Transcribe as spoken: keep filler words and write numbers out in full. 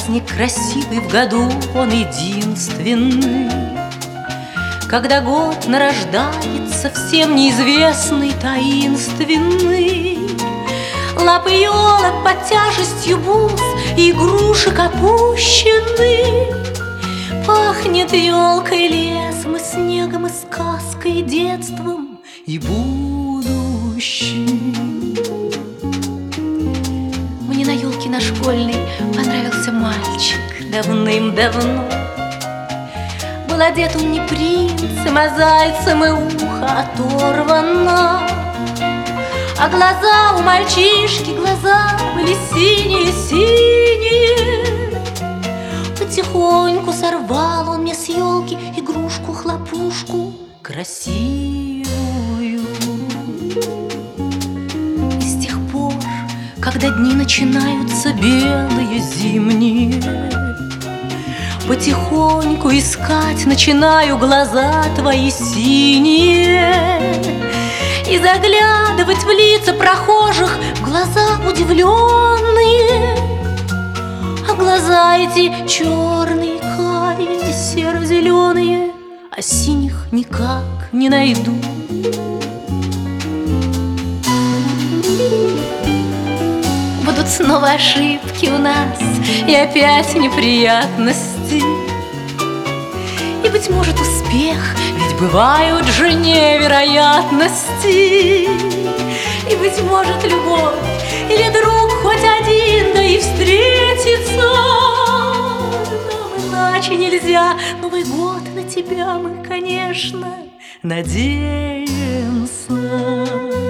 праздник красивый в году, он единственный, когда год нарождается всем неизвестный, таинственный. Лапы елок под тяжестью бус и игрушек опущены. Пахнет елкой лесом и снегом, и сказкой, и детством, и будущим. Мне на елке на школьной понравился мальчик давным-давно. Был одет он не принцем, а зайцем, и ухо оторвано. А глаза у мальчишки, глаза были синие-синие. Потихоньку сорвал он мне с елки игрушку-хлопушку красивую. И с тех пор, когда дни начинаются белые, зимние, потихоньку искать начинаю глаза твои синие. И заглядывать в лица прохожих, глаза удивленные. А глаза эти черные, карие, серо-зеленые, а синих никак не найду. Будут снова ошибки у нас и опять неприятности. И, быть может, успех, ведь бывают же невероятности. И, быть может, любовь или друг хоть один, да и встретится. Нам иначе нельзя. Новый год на тебя мы, конечно, надеемся.